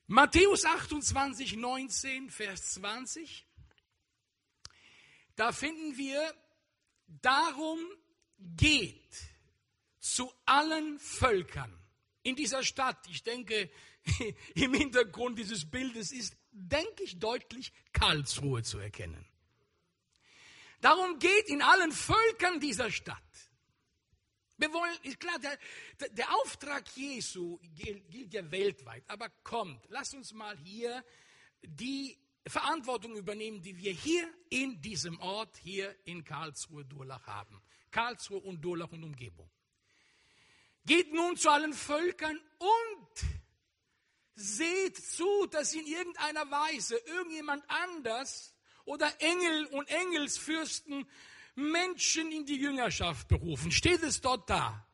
Matthäus 28, 19, Vers 20. Da finden wir, darum geht zu allen Völkern in dieser Stadt. Ich denke, im Hintergrund dieses Bildes ist, denke ich, deutlich Karlsruhe zu erkennen. Darum geht in allen Völkern dieser Stadt. Wir wollen, ist klar, der Auftrag Jesu gilt ja weltweit, aber kommt, lasst uns mal hier die Verantwortung übernehmen, die wir hier in diesem Ort, hier in Karlsruhe-Durlach haben. Karlsruhe und Durlach und Umgebung. Geht nun zu allen Völkern und seht zu, dass in irgendeiner Weise irgendjemand anders oder Engel und Engelsfürsten Menschen in die Jüngerschaft berufen. Steht es dort da?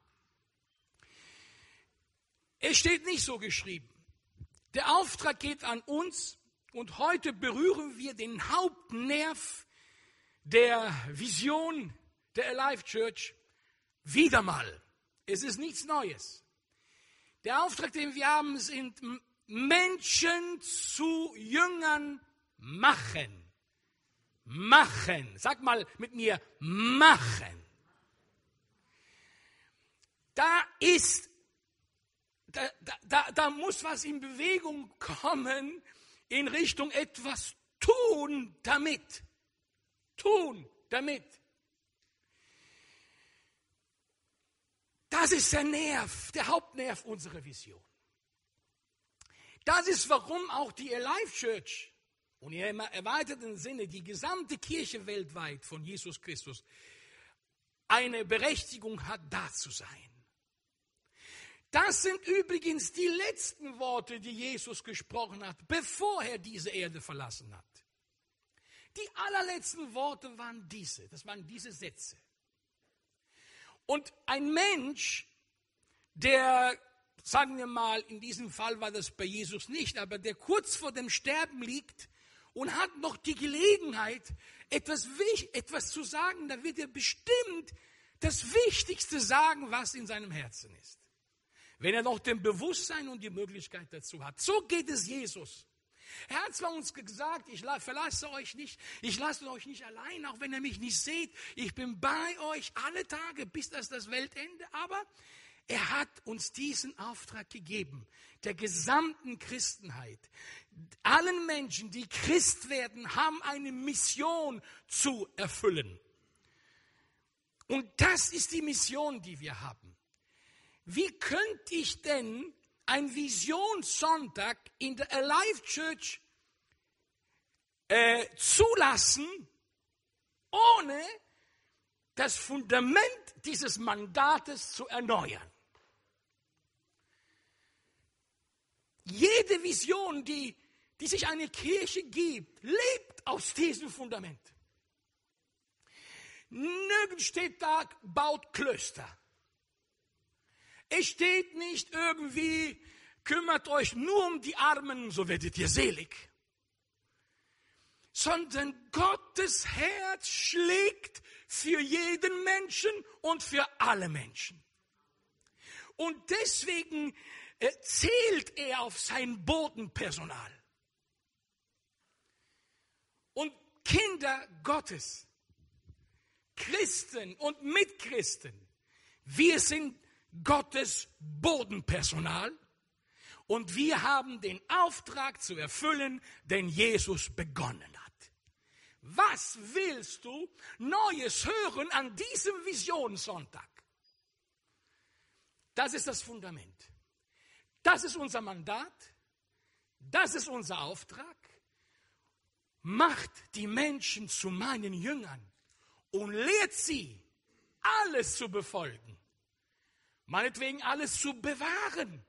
Es steht nicht so geschrieben. Der Auftrag geht an uns und heute berühren wir den Hauptnerv der Vision der Alive Church wieder mal. Es ist nichts Neues. Der Auftrag, den wir haben, sind Menschen zu Jüngern machen. Machen. Sag mal mit mir, machen. Da muss was in Bewegung kommen in Richtung etwas tun damit. Tun damit. Das ist der Nerv, der Hauptnerv unserer Vision. Das ist, warum auch die Alive Church und im erweiterten Sinne die gesamte Kirche weltweit von Jesus Christus eine Berechtigung hat, da zu sein. Das sind übrigens die letzten Worte, die Jesus gesprochen hat, bevor er diese Erde verlassen hat. Die allerletzten Worte waren das waren diese Sätze. Und ein Mensch, der, sagen wir mal, in diesem Fall war das bei Jesus nicht, aber der kurz vor dem Sterben liegt und hat noch die Gelegenheit, etwas zu sagen, da wird er bestimmt das Wichtigste sagen, was in seinem Herzen ist. Wenn er noch dem Bewusstsein und die Möglichkeit dazu hat. So geht es Jesus. Er hat zwar uns gesagt, ich verlasse euch nicht, ich lasse euch nicht allein, auch wenn ihr mich nicht seht. Ich bin bei euch alle Tage, bis das Weltende. Aber er hat uns diesen Auftrag gegeben, der gesamten Christenheit. Allen Menschen, die Christ werden, haben eine Mission zu erfüllen. Und das ist die Mission, die wir haben. Wie könnte ich denn ein Visionssonntag in der Alive Church zulassen, ohne das Fundament dieses Mandates zu erneuern? Jede Vision, die sich eine Kirche gibt, lebt aus diesem Fundament. Nirgends steht da, baut Klöster. Es steht nicht irgendwie, kümmert euch nur um die Armen, so werdet ihr selig. Sondern Gottes Herz schlägt für jeden Menschen und für alle Menschen. Und deswegen zählt er auf sein Bodenpersonal. Und Kinder Gottes, Christen und Mitchristen, wir sind Gottes Bodenpersonal und wir haben den Auftrag zu erfüllen, den Jesus begonnen hat. Was willst du Neues hören an diesem Visionssonntag? Das ist das Fundament. Das ist unser Mandat. Das ist unser Auftrag. Macht die Menschen zu meinen Jüngern und lehrt sie, alles zu befolgen. Meinetwegen alles zu bewahren,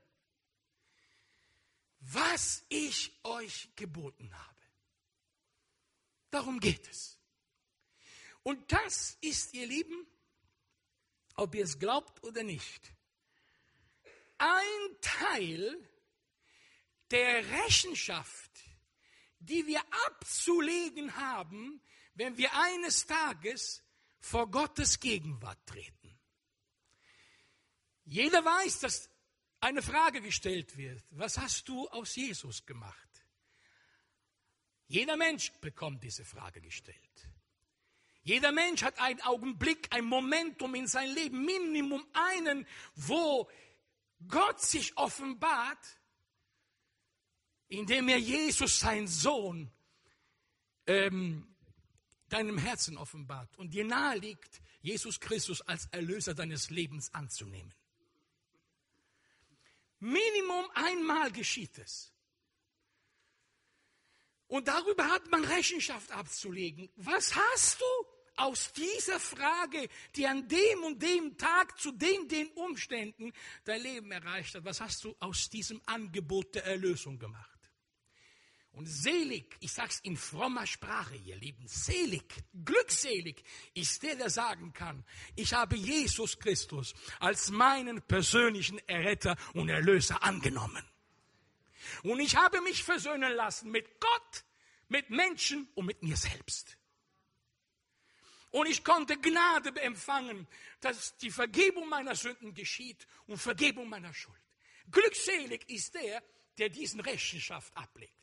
was ich euch geboten habe. Darum geht es. Und das ist, ihr Lieben, ob ihr es glaubt oder nicht, ein Teil der Rechenschaft, die wir abzulegen haben, wenn wir eines Tages vor Gottes Gegenwart treten. Jeder weiß, dass eine Frage gestellt wird, was hast du aus Jesus gemacht? Jeder Mensch bekommt diese Frage gestellt. Jeder Mensch hat einen Augenblick, ein Momentum in sein Leben, Minimum einen, wo Gott sich offenbart, indem er Jesus, sein Sohn, deinem Herzen offenbart und dir nahe liegt, Jesus Christus als Erlöser deines Lebens anzunehmen. Minimum einmal geschieht es. Und darüber hat man Rechenschaft abzulegen. Was hast du aus dieser Frage, die an dem und dem Tag zu den Umständen dein Leben erreicht hat, was hast du aus diesem Angebot der Erlösung gemacht? Und selig, ich sage es in frommer Sprache, ihr Lieben, selig, glückselig ist der sagen kann, ich habe Jesus Christus als meinen persönlichen Erretter und Erlöser angenommen. Und ich habe mich versöhnen lassen mit Gott, mit Menschen und mit mir selbst. Und ich konnte Gnade empfangen, dass die Vergebung meiner Sünden geschieht und Vergebung meiner Schuld. Glückselig ist der diesen Rechenschaft ablegt.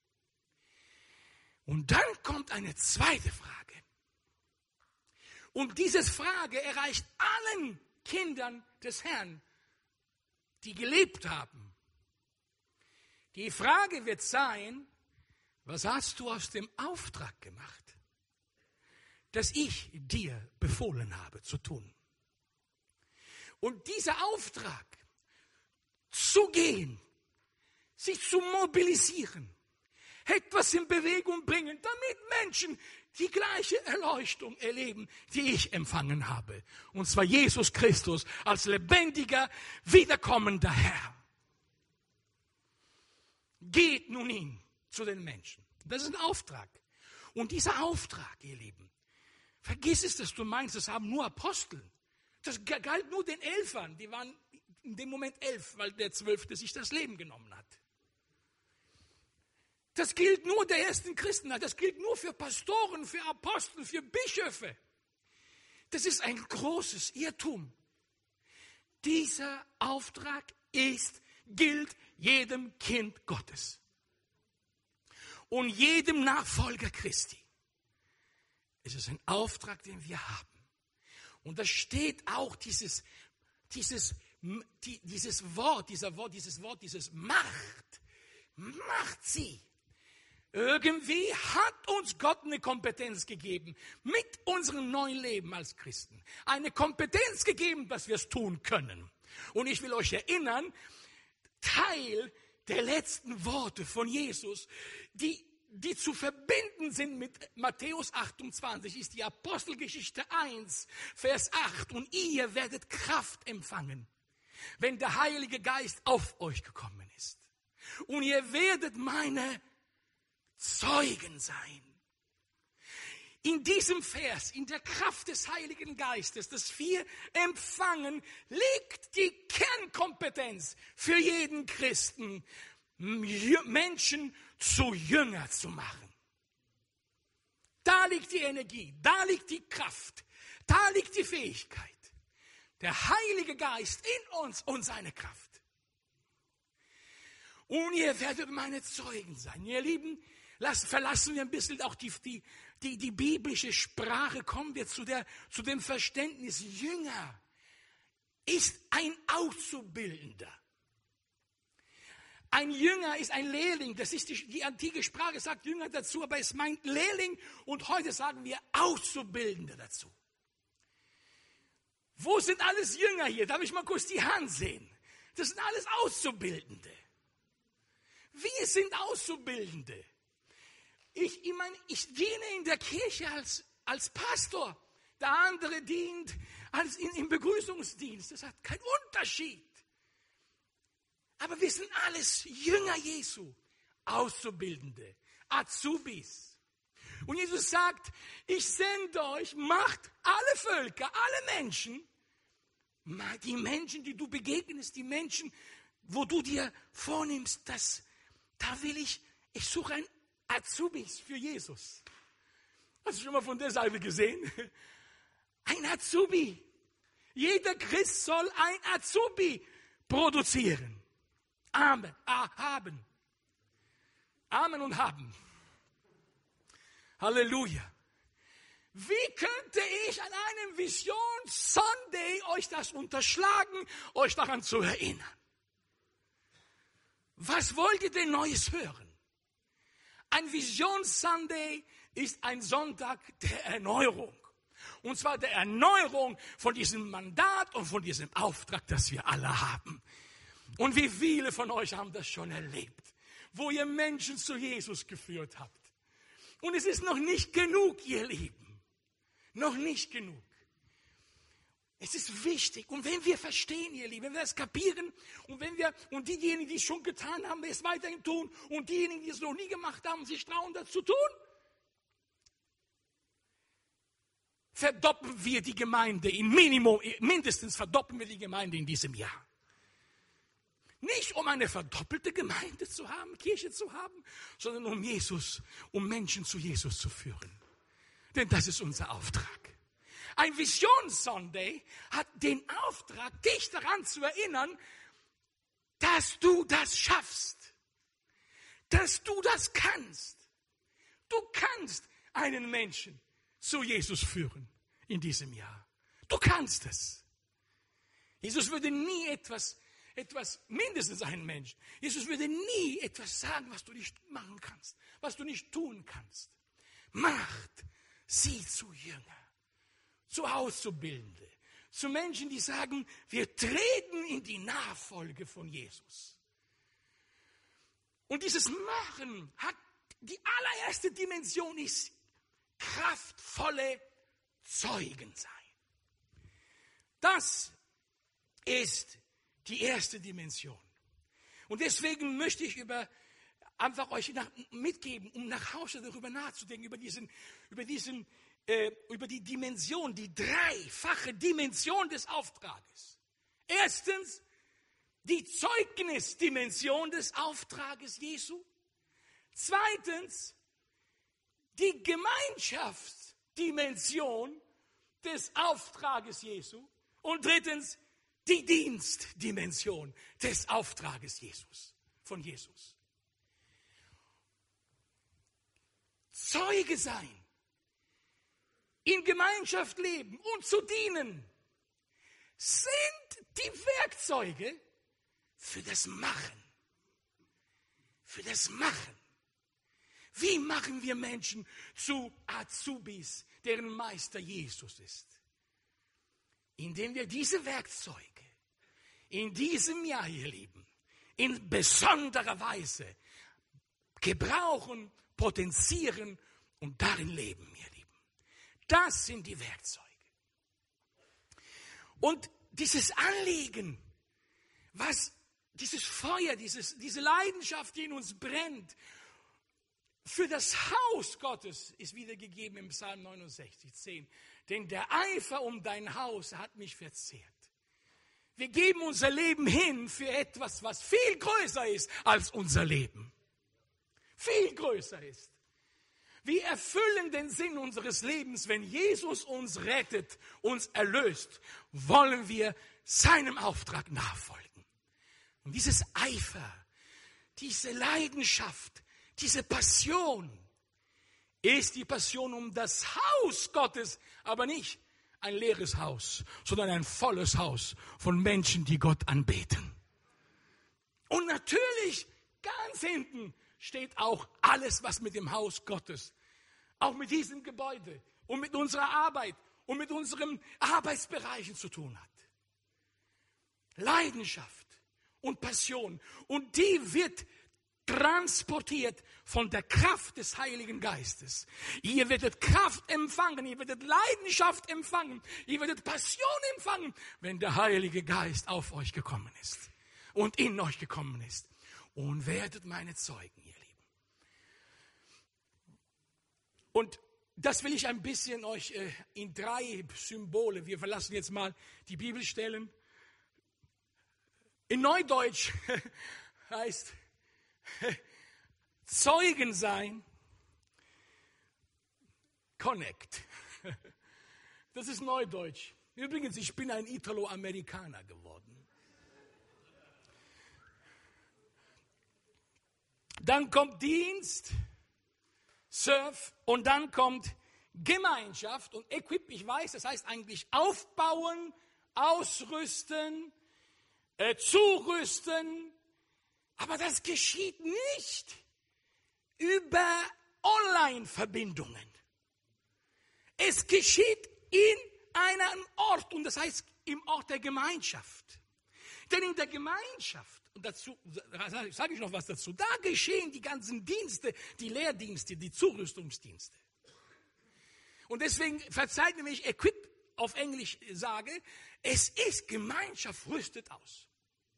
Und dann kommt eine zweite Frage. Und diese Frage erreicht allen Kindern des Herrn, die gelebt haben. Die Frage wird sein, was hast du aus dem Auftrag gemacht, das ich dir befohlen habe zu tun? Und dieser Auftrag, zu gehen, sich zu mobilisieren, etwas in Bewegung bringen, damit Menschen die gleiche Erleuchtung erleben, die ich empfangen habe. Und zwar Jesus Christus als lebendiger, wiederkommender Herr. Geht nun hin zu den Menschen. Das ist ein Auftrag. Und dieser Auftrag, ihr Lieben, vergiss es, dass du meinst, das haben nur Apostel. Das galt nur den Elfern. Die waren in dem Moment 11, weil der 12. sich das Leben genommen hat. Das gilt nur der ersten Christenheit, das gilt nur für Pastoren, für Apostel, für Bischöfe. Das ist ein großes Irrtum. Dieser Auftrag gilt jedem Kind Gottes und jedem Nachfolger Christi. Es ist ein Auftrag, den wir haben. Und da steht auch dieses Wort, Macht sie. Irgendwie hat uns Gott eine Kompetenz gegeben, mit unserem neuen Leben als Christen. Eine Kompetenz gegeben, dass wir es tun können. Und ich will euch erinnern, Teil der letzten Worte von Jesus, die zu verbinden sind mit Matthäus 28, ist die Apostelgeschichte 1, Vers 8. Und ihr werdet Kraft empfangen, wenn der Heilige Geist auf euch gekommen ist. Und ihr werdet meine Zeugen sein. In diesem Vers, in der Kraft des Heiligen Geistes, das wir empfangen, liegt die Kernkompetenz für jeden Christen, Menschen zu Jünger zu machen. Da liegt die Energie, da liegt die Kraft, da liegt die Fähigkeit. Der Heilige Geist in uns und seine Kraft. Und ihr werdet meine Zeugen sein. Ihr Lieben, verlassen wir ein bisschen auch die biblische Sprache, kommen wir zu dem Verständnis, Jünger ist ein Auszubildender. Ein Jünger ist ein Lehrling, das ist die antike Sprache, sagt Jünger dazu, aber es meint Lehrling und heute sagen wir Auszubildende dazu. Wo sind alles Jünger hier? Darf ich mal kurz die Hand sehen? Das sind alles Auszubildende. Wir sind Auszubildende. Ich diene in der Kirche als Pastor. Der andere dient im Begrüßungsdienst. Das hat keinen Unterschied. Aber wir sind alles Jünger Jesu, Auszubildende, Azubis. Und Jesus sagt, ich sende euch, macht alle Völker, alle Menschen, die Menschen, die du begegnest, die Menschen, wo du dir vornimmst, ich suche ein Azubis für Jesus. Hast du schon mal von der Seite gesehen? Ein Azubi. Jeder Christ soll ein Azubi produzieren. Amen. Haben. Amen und haben. Halleluja. Wie könnte ich an einem Vision Sunday euch das unterschlagen, euch daran zu erinnern? Was wollt ihr denn Neues hören? Ein Vision Sunday ist ein Sonntag der Erneuerung. Und zwar der Erneuerung von diesem Mandat und von diesem Auftrag, das wir alle haben. Und wie viele von euch haben das schon erlebt, wo ihr Menschen zu Jesus geführt habt. Und es ist noch nicht genug, ihr Lieben. Noch nicht genug. Es ist wichtig. Und wenn wir verstehen, ihr Lieben, wenn wir das kapieren und diejenigen, die es schon getan haben, es weiterhin tun und diejenigen, die es noch nie gemacht haben, sich trauen, das zu tun, verdoppeln wir die Gemeinde mindestens verdoppeln wir die Gemeinde in diesem Jahr. Nicht um eine verdoppelte Gemeinde zu haben, Kirche zu haben, sondern um Menschen zu Jesus zu führen. Denn das ist unser Auftrag. Ein Visions-Sunday hat den Auftrag, dich daran zu erinnern, dass du das schaffst. Dass du das kannst. Du kannst einen Menschen zu Jesus führen in diesem Jahr. Du kannst es. Jesus würde nie mindestens einen Menschen, Jesus würde nie etwas sagen, was du nicht machen kannst, was du nicht tun kannst. Macht sie zu Jünger, zu Auszubildende, zu Menschen, die sagen, wir treten in die Nachfolge von Jesus. Und dieses Machen hat die allererste Dimension ist kraftvolle Zeugen sein. Das ist die erste Dimension. Und deswegen möchte ich einfach euch mitgeben, um nach Hause darüber nachzudenken, über die Dimension, die dreifache Dimension des Auftrages. Erstens, die Zeugnisdimension des Auftrages Jesu. Zweitens, die Gemeinschaftsdimension des Auftrages Jesu. Und drittens, die Dienstdimension des Auftrages von Jesus. Zeuge sein, in Gemeinschaft leben und zu dienen, sind die Werkzeuge für das Machen. Für das Machen. Wie machen wir Menschen zu Azubis, deren Meister Jesus ist? Indem wir diese Werkzeuge in diesem Jahr, ihr Lieben, in besonderer Weise gebrauchen, potenzieren und darin leben, ihr Lieben. Das sind die Werkzeuge. Und dieses Anliegen, dieses Feuer, diese Leidenschaft, die in uns brennt, für das Haus Gottes ist wiedergegeben im Psalm 69, 10. Denn der Eifer um dein Haus hat mich verzehrt. Wir geben unser Leben hin für etwas, was viel größer ist als unser Leben. Viel größer ist. Wir erfüllen den Sinn unseres Lebens, wenn Jesus uns rettet, uns erlöst, wollen wir seinem Auftrag nachfolgen. Und dieses Eifer, diese Leidenschaft, diese Passion ist die Passion um das Haus Gottes, aber nicht ein leeres Haus, sondern ein volles Haus von Menschen, die Gott anbeten. Und natürlich, ganz hinten steht auch alles, was mit dem Haus Gottes, auch mit diesem Gebäude und mit unserer Arbeit und mit unseren Arbeitsbereichen zu tun hat. Leidenschaft und Passion. Und die wird transportiert von der Kraft des Heiligen Geistes. Ihr werdet Kraft empfangen, ihr werdet Leidenschaft empfangen, ihr werdet Passion empfangen, wenn der Heilige Geist auf euch gekommen ist und in euch gekommen ist. Und werdet meine Zeugen, ihr Lieben. Und das will ich ein bisschen euch in 3 Symbole, wir verlassen jetzt mal die Bibelstellen. In Neudeutsch heißt Zeugen sein, Connect. Das ist Neudeutsch. Übrigens, ich bin ein Italo-Amerikaner geworden. dann kommt Dienst, Surf und dann kommt Gemeinschaft und Equip, ich weiß, das heißt eigentlich aufbauen, ausrüsten, zurüsten, aber das geschieht nicht über Online-Verbindungen. Es geschieht in einem Ort und das heißt im Ort der Gemeinschaft. Denn in der Gemeinschaft, und dazu sage ich noch was dazu, da geschehen die ganzen Dienste, die Lehrdienste, die Zurüstungsdienste. Und deswegen verzeiht mir, wenn ich Equip auf Englisch sage, es ist Gemeinschaft rüstet aus.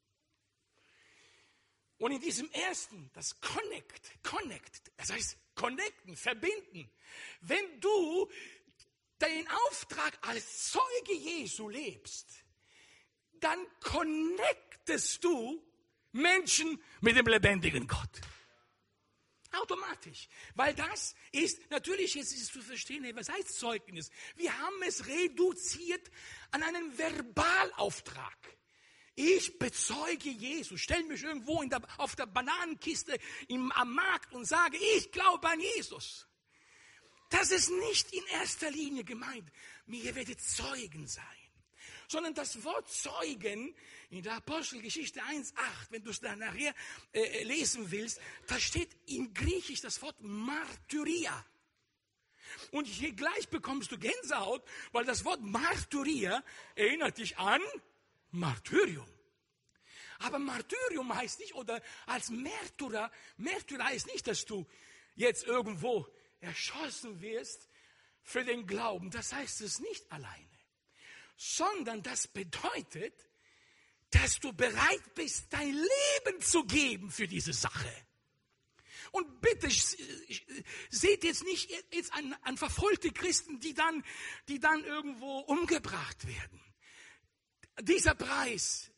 Und in diesem ersten, das Connect, das heißt connecten, verbinden. Wenn du deinen Auftrag als Zeuge Jesu lebst, dann connectest du Menschen mit dem lebendigen Gott. Automatisch. Weil das ist, natürlich jetzt ist es zu verstehen, was heißt Zeugnis? Wir haben es reduziert an einen Verbalauftrag. Ich bezeuge Jesus, stelle mich irgendwo auf der Bananenkiste am Markt und sage, ich glaube an Jesus. Das ist nicht in erster Linie gemeint. Ihr werdet Zeugen sein. Sondern das Wort Zeugen in der Apostelgeschichte 1,8, wenn du es dann nachher lesen willst, da steht in Griechisch das Wort Martyria. Und hier gleich bekommst du Gänsehaut, weil das Wort Martyria erinnert dich an Martyrium. Aber Martyrium heißt nicht, oder als Märtyrer heißt nicht, dass du jetzt irgendwo erschossen wirst für den Glauben. Das heißt es nicht alleine. Sondern das bedeutet, dass du bereit bist, dein Leben zu geben für diese Sache. Und bitte, seht jetzt nicht jetzt an verfolgte Christen, die dann irgendwo umgebracht werden. Dieser Preis,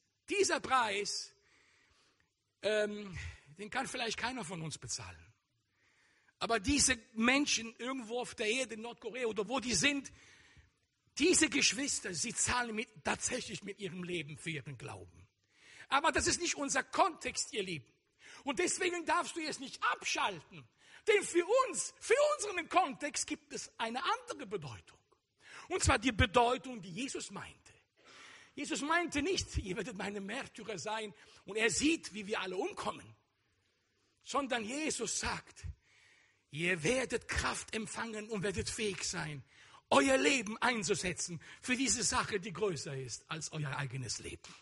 den kann vielleicht keiner von uns bezahlen. Aber diese Menschen irgendwo auf der Erde, in Nordkorea oder wo die sind, diese Geschwister, sie zahlen tatsächlich mit ihrem Leben für ihren Glauben. Aber das ist nicht unser Kontext, ihr Lieben. Und deswegen darfst du jetzt nicht abschalten. Denn für unseren Kontext gibt es eine andere Bedeutung. Und zwar die Bedeutung, die Jesus meinte. Jesus meinte nicht, ihr werdet meine Märtyrer sein und er sieht, wie wir alle umkommen. Sondern Jesus sagt, ihr werdet Kraft empfangen und werdet fähig sein, euer Leben einzusetzen für diese Sache, die größer ist als euer eigenes Leben.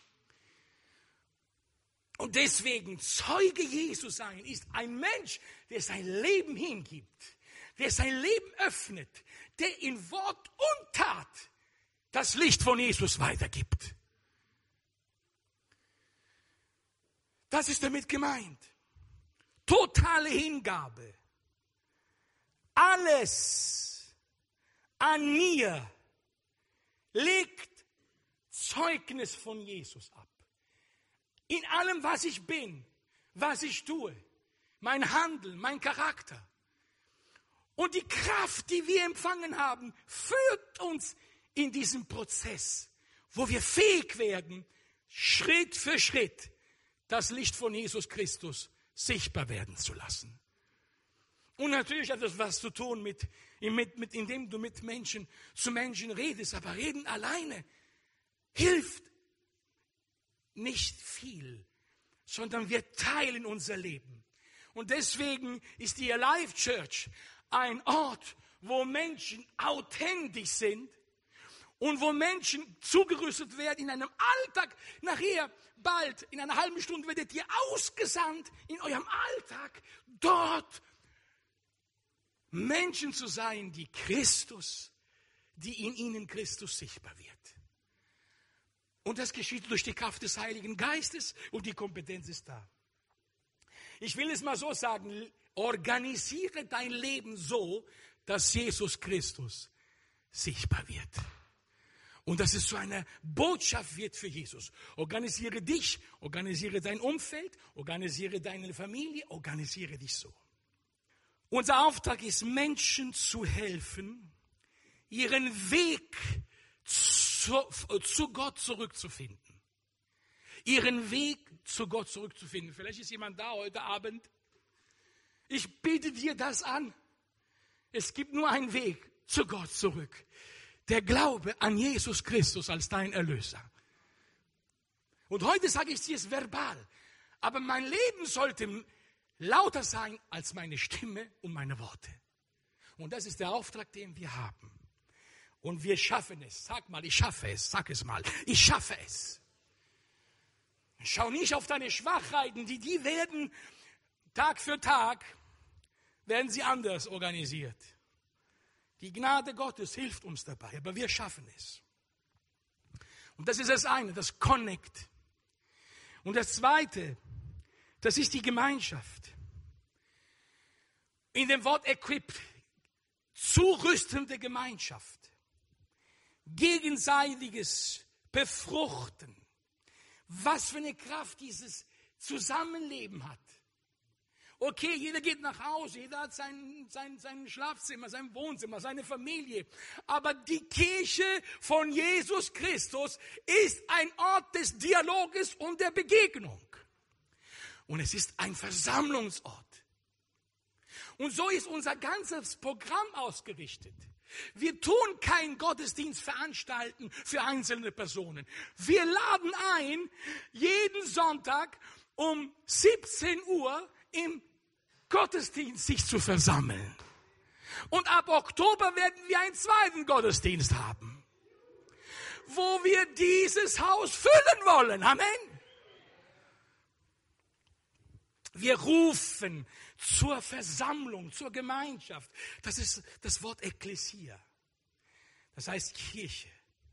Und deswegen Zeuge Jesu sein ist ein Mensch, der sein Leben hingibt, der sein Leben öffnet, der in Wort und Tat das Licht von Jesus weitergibt. Das ist damit gemeint. Totale Hingabe. Alles an mir legt Zeugnis von Jesus ab. In allem, was ich bin, was ich tue, mein Handeln, mein Charakter. Und die Kraft, die wir empfangen haben, führt uns in diesen Prozess, wo wir fähig werden, Schritt für Schritt das Licht von Jesus Christus sichtbar werden zu lassen. Und natürlich hat das was zu tun indem du zu Menschen redest. Aber reden alleine hilft nicht viel, sondern wir teilen unser Leben. Und deswegen ist die Alive Church ein Ort, wo Menschen authentisch sind und wo Menschen zugerüstet werden in einem Alltag. Nachher, bald, in einer halben Stunde werdet ihr ausgesandt in eurem Alltag, dort Menschen zu sein, die in ihnen Christus sichtbar wird. Und das geschieht durch die Kraft des Heiligen Geistes und die Kompetenz ist da. Ich will es mal so sagen, organisiere dein Leben so, dass Jesus Christus sichtbar wird. Und dass es zu einer Botschaft wird für Jesus. Organisiere dich, organisiere dein Umfeld, organisiere deine Familie, organisiere dich so. Unser Auftrag ist, Menschen zu helfen, ihren Weg zu Gott zurückzufinden. Ihren Weg zu Gott zurückzufinden. Vielleicht ist jemand da heute Abend, Ich biete dir das an. Es gibt nur einen Weg zu Gott zurück. Der Glaube an Jesus Christus als dein Erlöser. Und heute sage ich dir es verbal. Aber mein Leben sollte lauter sein als meine Stimme und meine Worte. Und das ist der Auftrag, den wir haben. Und wir schaffen es. Sag mal, ich schaffe es. Sag es mal. Ich schaffe es. Schau nicht auf deine Schwachheiten. Die werden Tag für Tag, werden sie anders organisiert. Die Gnade Gottes hilft uns dabei, aber wir schaffen es. Und das ist das eine, das Connect. Und das zweite, das ist die Gemeinschaft. In dem Wort equipped, zurüstende Gemeinschaft. Gegenseitiges Befruchten. Was für eine Kraft dieses Zusammenleben hat. Okay, jeder geht nach Hause, jeder hat sein Schlafzimmer, sein Wohnzimmer, seine Familie. Aber die Kirche von Jesus Christus ist ein Ort des Dialoges und der Begegnung. Und es ist ein Versammlungsort. Und so ist unser ganzes Programm ausgerichtet. Wir tun keinen Gottesdienst veranstalten für einzelne Personen. Wir laden ein, jeden Sonntag um 17 Uhr im Gottesdienst sich zu versammeln. Und ab Oktober werden wir einen zweiten Gottesdienst haben, wo wir dieses Haus füllen wollen. Amen. Wir rufen zur Versammlung, zur Gemeinschaft. Das ist das Wort Ekklesia. Das heißt Kirche.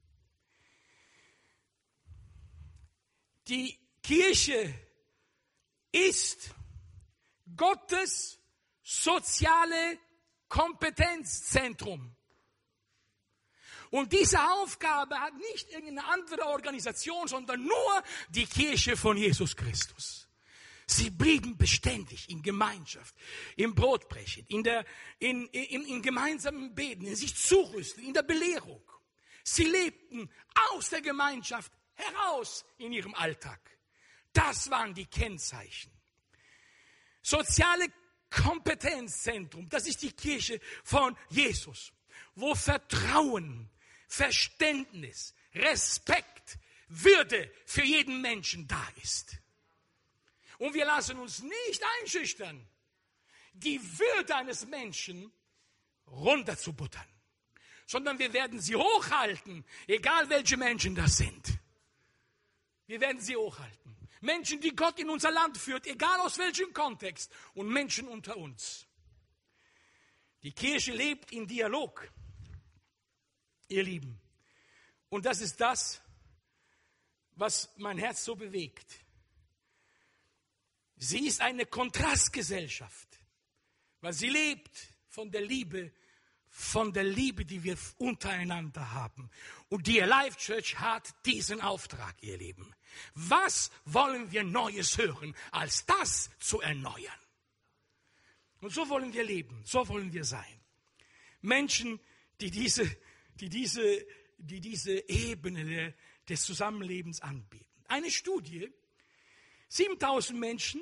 Die Kirche ist Gottes soziale Kompetenzzentrum. Und diese Aufgabe hat nicht irgendeine andere Organisation, sondern nur die Kirche von Jesus Christus. Sie blieben beständig in Gemeinschaft, im Brotbrechen, im gemeinsamen Beten, in sich zurüsten, in der Belehrung. Sie lebten aus der Gemeinschaft heraus in ihrem Alltag. Das waren die Kennzeichen. Soziale Kompetenzzentrum, das ist die Kirche von Jesus, wo Vertrauen, Verständnis, Respekt, Würde für jeden Menschen da ist. Und wir lassen uns nicht einschüchtern, die Würde eines Menschen runterzubuttern, sondern wir werden sie hochhalten, egal welche Menschen das sind. Wir werden sie hochhalten. Menschen, die Gott in unser Land führt, egal aus welchem Kontext, und Menschen unter uns. Die Kirche lebt in Dialog, ihr Lieben. Und das ist das, was mein Herz so bewegt. Sie ist eine Kontrastgesellschaft, weil sie lebt von der Liebe, die wir untereinander haben. Und die Alive Church hat diesen Auftrag, ihr Lieben. Was wollen wir Neues hören, als das zu erneuern? Und so wollen wir leben, so wollen wir sein. Menschen, die diese Ebene des Zusammenlebens anbieten. Eine Studie, 7000 Menschen,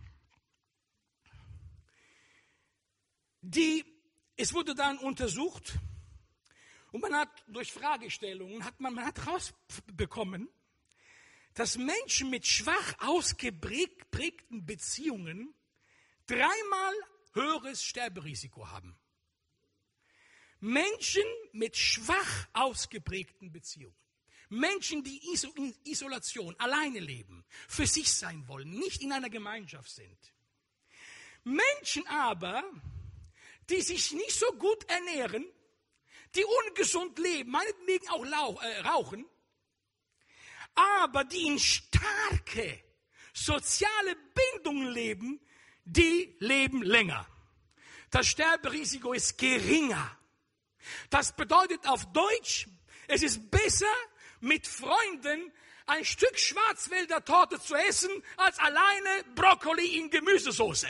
es wurde dann untersucht und man hat durch Fragestellungen man hat herausbekommen, dass Menschen mit schwach ausgeprägten Beziehungen 3-mal höheres Sterberisiko haben. Menschen mit schwach ausgeprägten Beziehungen. Menschen, die in Isolation, alleine leben, für sich sein wollen, nicht in einer Gemeinschaft sind. Menschen aber, die sich nicht so gut ernähren, die ungesund leben, meinetwegen auch rauchen, aber die in starke soziale Bindungen leben, die leben länger. Das Sterberisiko ist geringer. Das bedeutet auf Deutsch, es ist besser, mit Freunden ein Stück Schwarzwälder Torte zu essen, als alleine Brokkoli in Gemüsesoße.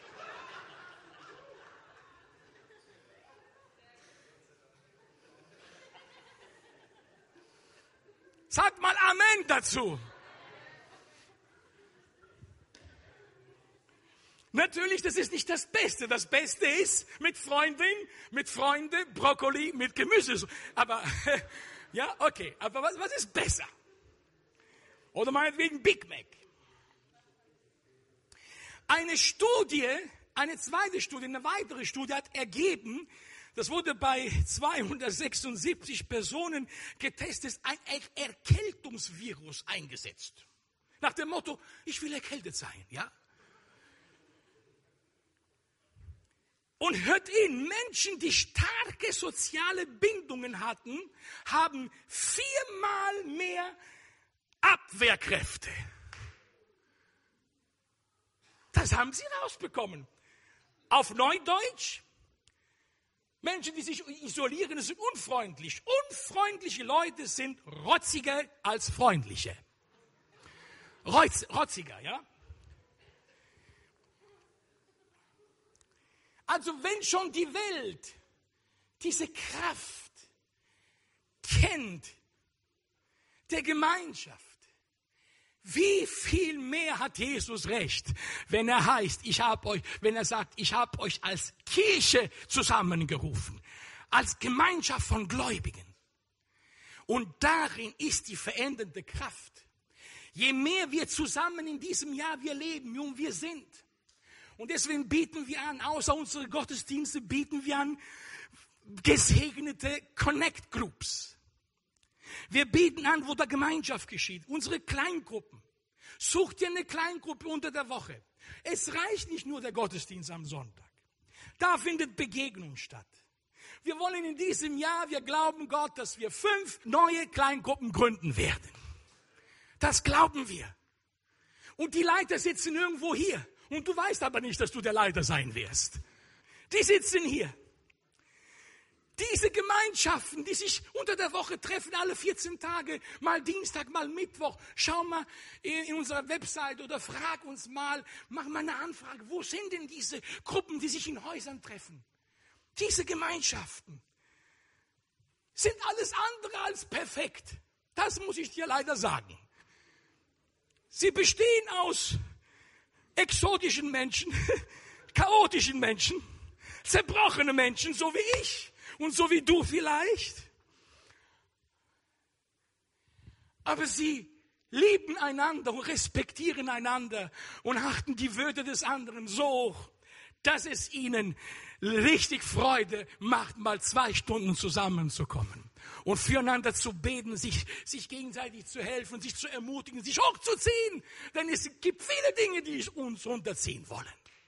Sagt mal Amen dazu. Natürlich, das ist nicht das Beste. Das Beste ist mit Freunden, Brokkoli, mit Gemüse. Aber, ja, okay. Aber was ist besser? Oder meinetwegen Big Mac. Eine zweite Studie, eine weitere Studie hat ergeben, das wurde bei 276 Personen getestet, ein Erkältungsvirus eingesetzt. Nach dem Motto, ich will erkältet sein, ja? Und hört ihn, Menschen, die starke soziale Bindungen hatten, haben 4-mal mehr Abwehrkräfte. Das haben sie rausbekommen. Auf Neudeutsch, Menschen, die sich isolieren, sind unfreundlich. Unfreundliche Leute sind rotziger als freundliche. Rotziger, ja? Also wenn schon die Welt diese Kraft kennt, der Gemeinschaft, wie viel mehr hat Jesus recht, wenn er sagt, ich habe euch als Kirche zusammengerufen, als Gemeinschaft von Gläubigen. Und darin ist die verändernde Kraft. Je mehr wir zusammen in diesem Jahr leben, jung wir sind. Und deswegen bieten wir an, außer unsere Gottesdienste, bieten wir an gesegnete Connect Groups. Wir bieten an, wo da Gemeinschaft geschieht. Unsere Kleingruppen. Such dir eine Kleingruppe unter der Woche. Es reicht nicht nur der Gottesdienst am Sonntag. Da findet Begegnung statt. Wir wollen in diesem Jahr, wir glauben Gott, dass wir 5 neue Kleingruppen gründen werden. Das glauben wir. Und die Leiter sitzen irgendwo hier. Und du weißt aber nicht, dass du der Leiter sein wirst. Die sitzen hier. Diese Gemeinschaften, die sich unter der Woche treffen, alle 14 Tage, mal Dienstag, mal Mittwoch. Schau mal in unserer Website oder frag uns mal, mach mal eine Anfrage. Wo sind denn diese Gruppen, die sich in Häusern treffen? Diese Gemeinschaften sind alles andere als perfekt. Das muss ich dir leider sagen. Sie bestehen aus exotischen Menschen, chaotischen Menschen, zerbrochene Menschen, so wie ich und so wie du vielleicht. Aber sie lieben einander und respektieren einander und achten die Würde des anderen so hoch, dass es ihnen richtig Freude macht, mal 2 Stunden zusammenzukommen und füreinander zu beten, sich gegenseitig zu helfen, sich zu ermutigen, sich hochzuziehen. Denn es gibt viele Dinge, die uns runterziehen wollen.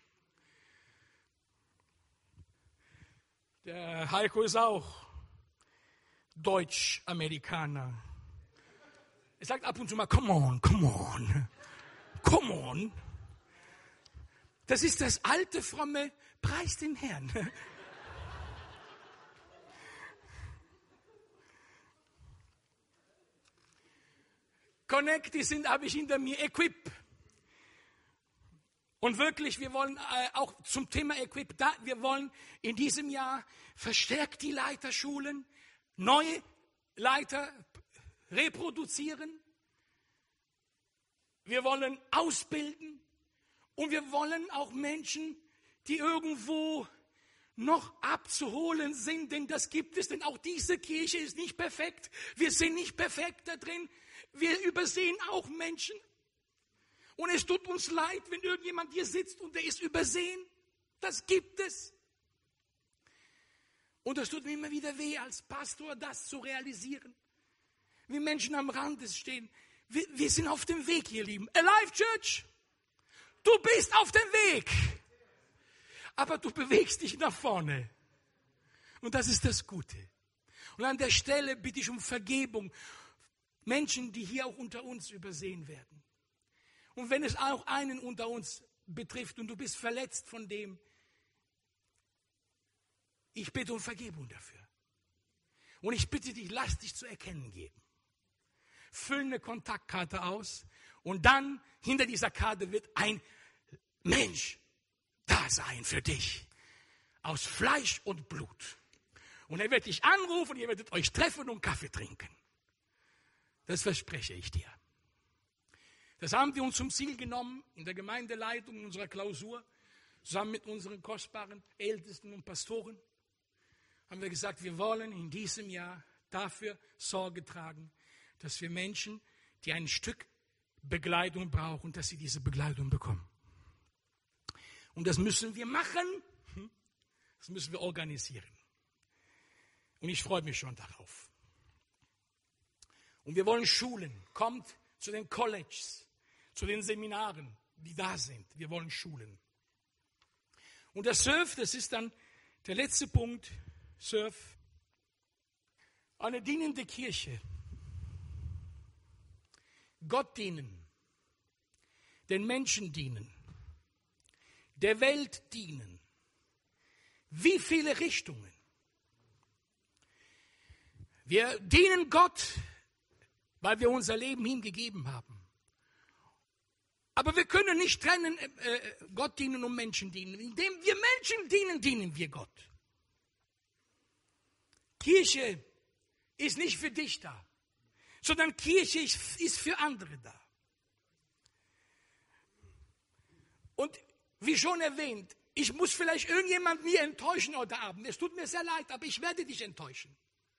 Der Heiko ist auch Deutsch-Amerikaner. Er sagt ab und zu mal, come on, come on, come on. Das ist das alte, fromme Preis den Herrn. Connect, habe ich hinter mir, Equip. Und wirklich, wir wollen auch zum Thema Equip, wir wollen in diesem Jahr verstärkt die Leiter schulen, neue Leiter reproduzieren. Wir wollen ausbilden und wir wollen auch Menschen, die irgendwo noch abzuholen sind, denn das gibt es, denn auch diese Kirche ist nicht perfekt. Wir sind nicht perfekt da drin. Wir übersehen auch Menschen. Und es tut uns leid, wenn irgendjemand hier sitzt und der ist übersehen. Das gibt es. Und es tut mir immer wieder weh, als Pastor das zu realisieren. Wie Menschen am Rande stehen. Wir sind auf dem Weg, ihr Lieben. Alive Church, du bist auf dem Weg. Aber du bewegst dich nach vorne. Und das ist das Gute. Und an der Stelle bitte ich um Vergebung. Menschen, die hier auch unter uns übersehen werden. Und wenn es auch einen unter uns betrifft und du bist verletzt von dem, ich bitte um Vergebung dafür. Und ich bitte dich, lass dich zu erkennen geben. Füll eine Kontaktkarte aus und dann hinter dieser Karte wird ein Mensch da sein für dich. Aus Fleisch und Blut. Und er wird dich anrufen und ihr werdet euch treffen und Kaffee trinken. Das verspreche ich dir. Das haben wir uns zum Ziel genommen in der Gemeindeleitung, in unserer Klausur. zusammen mit unseren kostbaren Ältesten und Pastoren, haben wir gesagt, wir wollen in diesem Jahr dafür Sorge tragen, dass wir Menschen, die ein Stück Begleitung brauchen, dass sie diese Begleitung bekommen. Und das müssen wir machen, das müssen wir organisieren. Und ich freue mich schon darauf. Und wir wollen Schulen, kommt zu den Colleges, zu den Seminaren, die da sind. Wir wollen Schulen. Und das Surf, das ist dann der letzte Punkt, Surf. Eine dienende Kirche. Gott dienen, den Menschen dienen, der Welt dienen. Wie viele Richtungen? Wir dienen Gott, weil wir unser Leben ihm gegeben haben. Aber wir können nicht trennen, Gott dienen und Menschen dienen. Indem wir Menschen dienen, dienen wir Gott. Kirche ist nicht für dich da, sondern Kirche ist für andere da. Und wie schon erwähnt, ich muss vielleicht irgendjemand mir enttäuschen heute Abend. Es tut mir sehr leid, aber ich werde dich enttäuschen.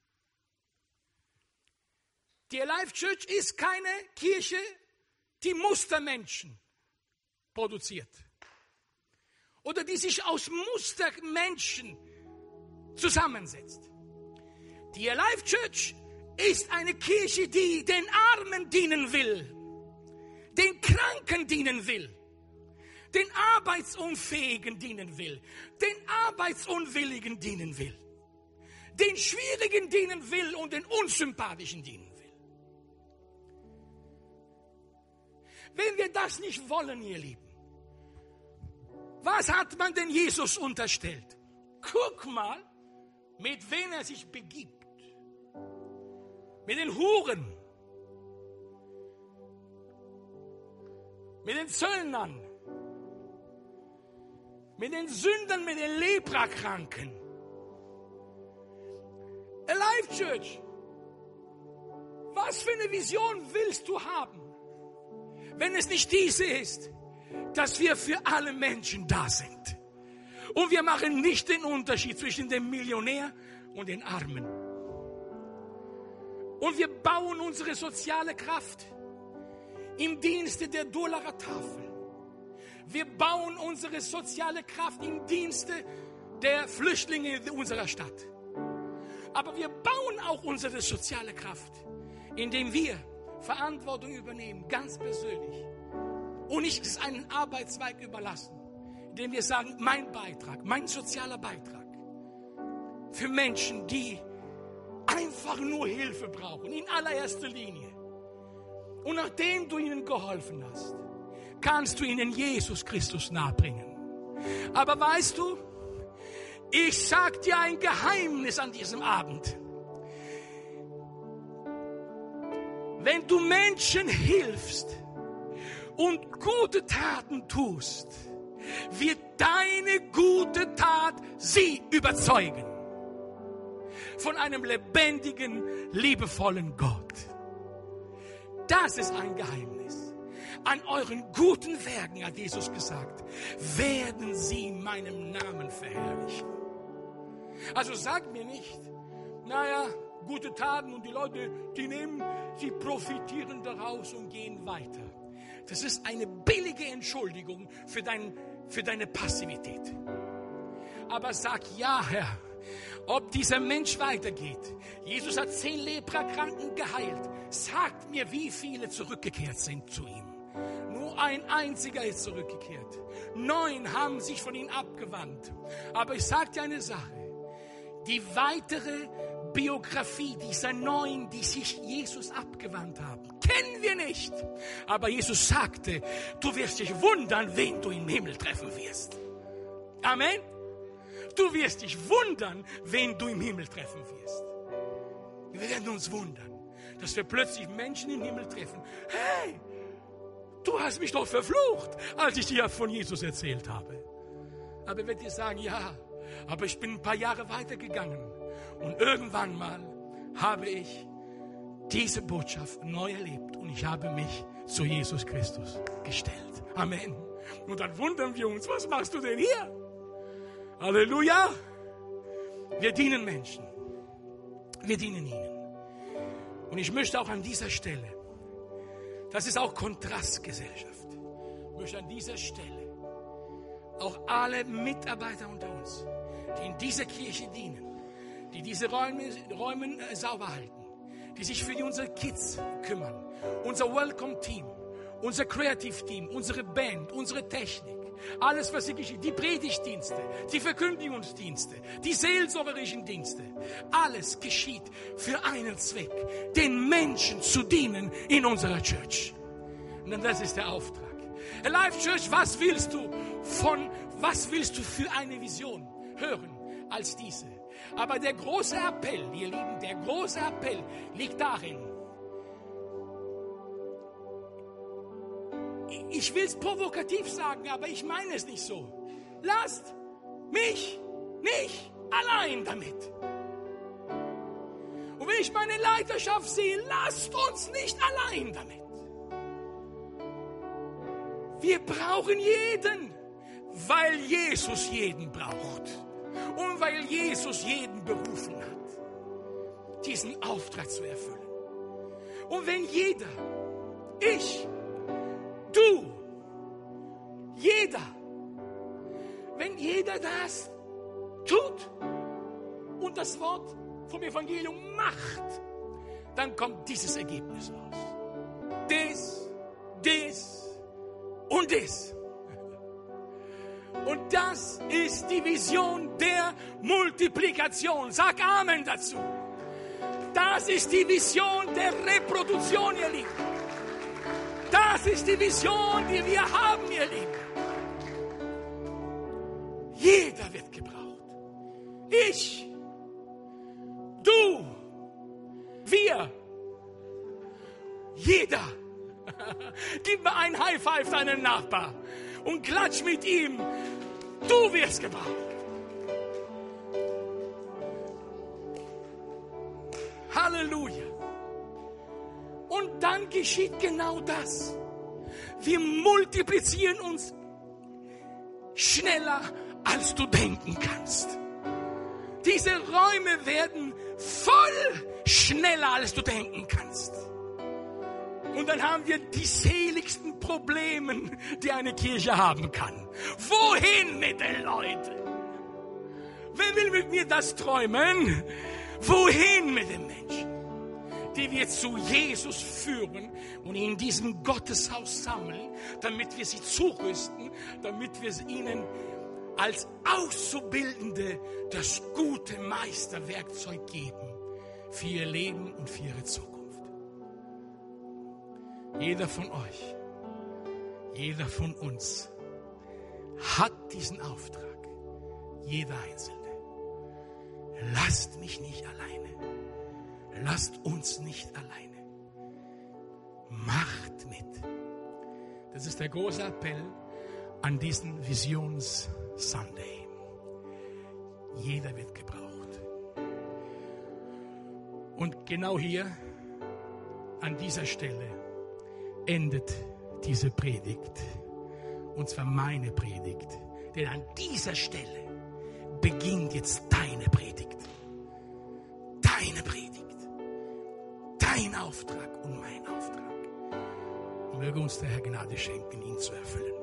Die Alive Church ist keine Kirche, die Mustermenschen produziert. Oder die sich aus Mustermenschen zusammensetzt. Die Alive Church ist eine Kirche, die den Armen dienen will, den Kranken dienen will, den Arbeitsunfähigen dienen will, den Arbeitsunwilligen dienen will, den Schwierigen dienen will und den Unsympathischen dienen will. Wenn wir das nicht wollen, ihr Lieben, was hat man denn Jesus unterstellt? Guck mal, mit wem er sich begibt. Mit den Huren, mit den Zöllnern, mit den Sündern, mit den Leprakranken. Alive Church, was für eine Vision willst du haben, wenn es nicht diese ist, dass wir für alle Menschen da sind. Und wir machen nicht den Unterschied zwischen dem Millionär und den Armen. Und wir bauen unsere soziale Kraft im Dienste der Dolarer Tafel. Wir bauen unsere soziale Kraft im Dienste der Flüchtlinge unserer Stadt. Aber wir bauen auch unsere soziale Kraft, indem wir Verantwortung übernehmen, ganz persönlich. Und nicht es einen Arbeitszweig überlassen, indem wir sagen, mein Beitrag, mein sozialer Beitrag für Menschen, die einfach nur Hilfe brauchen, in allererster Linie. Und nachdem du ihnen geholfen hast, kannst du ihnen Jesus Christus nahebringen. Aber weißt du, ich sag dir ein Geheimnis an diesem Abend. Wenn du Menschen hilfst und gute Taten tust, wird deine gute Tat sie überzeugen von einem lebendigen, liebevollen Gott. Das ist ein Geheimnis. An euren guten Werken, hat Jesus gesagt, werden sie meinem Namen verherrlichen. Also sagt mir nicht, naja, gute Taten und die Leute, die nehmen, sie profitieren daraus und gehen weiter. Das ist eine billige Entschuldigung für deine Passivität. Aber sag, ja, Herr, ob dieser Mensch weitergeht. Jesus hat 10 Leprakranken geheilt. Sagt mir, wie viele zurückgekehrt sind zu ihm. Nur ein einziger ist zurückgekehrt. 9 haben sich von ihm abgewandt. Aber ich sage dir eine Sache. Die weitere Biografie dieser 9, die sich Jesus abgewandt haben, kennen wir nicht. Aber Jesus sagte, du wirst dich wundern, wen du im Himmel treffen wirst. Amen. Du wirst dich wundern, wen du im Himmel treffen wirst. Wir werden uns wundern, dass wir plötzlich Menschen im Himmel treffen. Hey, du hast mich doch verflucht, als ich dir von Jesus erzählt habe. Aber er wird dir sagen, ja, aber ich bin ein paar Jahre weitergegangen. Und irgendwann mal habe ich diese Botschaft neu erlebt. Und ich habe mich zu Jesus Christus gestellt. Amen. Und dann wundern wir uns, was machst du denn hier? Halleluja! Wir dienen Menschen. Wir dienen ihnen. Und ich möchte auch an dieser Stelle, das ist auch Kontrastgesellschaft, ich möchte an dieser Stelle auch alle Mitarbeiter unter uns, die in dieser Kirche dienen, die diese Räume sauber halten, die sich für unsere Kids kümmern, unser Welcome-Team, unser Creative-Team, unsere Band, unsere Technik, alles, was hier geschieht, die Predigtdienste, die Verkündigungsdienste, die seelsorgerischen Dienste, alles geschieht für einen Zweck, den Menschen zu dienen in unserer Church. Und das ist der Auftrag. Alive Church, was willst du für eine Vision hören als diese? Aber der große Appell, ihr Lieben, der große Appell liegt darin, ich will es provokativ sagen, aber ich meine es nicht so. Lasst mich nicht allein damit. Und wenn ich meine Leiterschaft sehe, lasst uns nicht allein damit. Wir brauchen jeden, weil Jesus jeden braucht. Und weil Jesus jeden berufen hat, diesen Auftrag zu erfüllen. Und wenn jeder, ich, du, jeder, wenn jeder das tut und das Wort vom Evangelium macht, dann kommt dieses Ergebnis raus. Das und das. Und das ist die Vision der Multiplikation. Sag Amen dazu. Das ist die Vision der Reproduktion, ihr Lieben. Das ist die Vision, die wir haben, ihr Lieben. Jeder wird gebraucht. Ich, du, wir, jeder. Gib mir ein High Five deinem Nachbar und klatsch mit ihm. Du wirst gebraucht. Halleluja. Und dann geschieht genau das. Wir multiplizieren uns schneller, als du denken kannst. Diese Räume werden voll schneller, als du denken kannst. Und dann haben wir die seligsten Probleme, die eine Kirche haben kann. Wohin mit den Leuten? Wer will mit mir das träumen? Wohin mit den Menschen? Die wir zu Jesus führen und ihn in diesem Gotteshaus sammeln, damit wir sie zurüsten, damit wir ihnen als Auszubildende das gute Meisterwerkzeug geben für ihr Leben und für ihre Zukunft. Jeder von euch, jeder von uns hat diesen Auftrag. Jeder Einzelne. Lasst mich nicht alleine. Lasst uns nicht alleine. Macht mit. Das ist der große Appell an diesen Visions-Sunday. Jeder wird gebraucht. Und genau hier, an dieser Stelle, endet diese Predigt. Und zwar meine Predigt. Denn an dieser Stelle beginnt jetzt deine Predigt. Deine Predigt. Dein Auftrag und mein Auftrag. Und möge uns der Herr Gnade schenken, ihn zu erfüllen.